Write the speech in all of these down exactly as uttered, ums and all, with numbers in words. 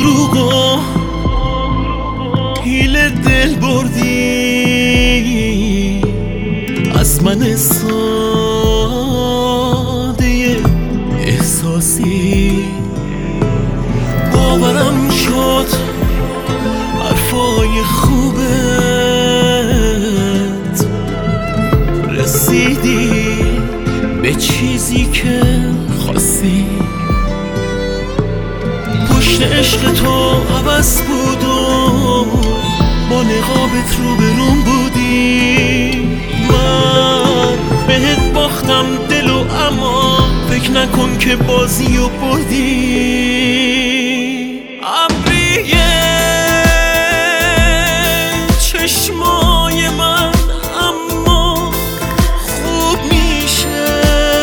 دروغ و حیله دل بردی از من ساده احساسی. باورم شد حرفای خوبت رسیدی به چیزی که خواستی. پشت عشق تو عبس بود و با نقابت رو به روم بودی. من بهت باختم دلو اما فکر نکن که بازی و بردی. ابریه چشمای من اما خوب میشه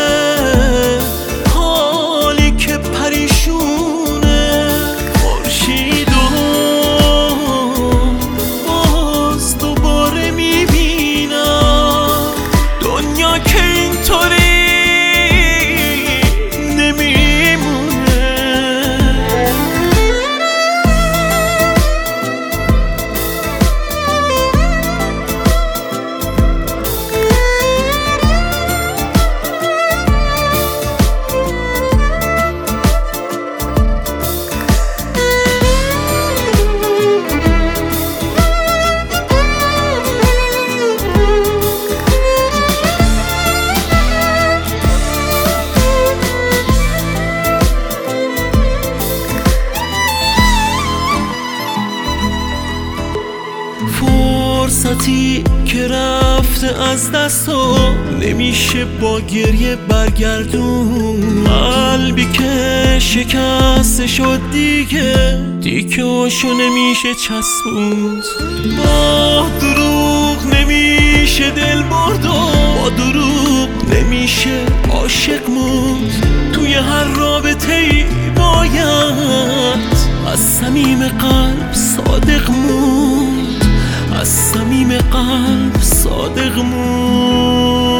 حالی که پریشونه خورشید و باز دوباره میبینم دنیا که اینطوری فرصتی که رفته از دست و نمیشه با گریه برگردون. قلبی که شکسته شد دیگه دیکه‌هاشو نمیشه چسبوند. با دروغ نمیشه دل برد و با دروغ نمیشه عاشق موند. توی هر رابطه‌ای باید از صمیم قلب صادق موند، از صمیم قلب صادق مون.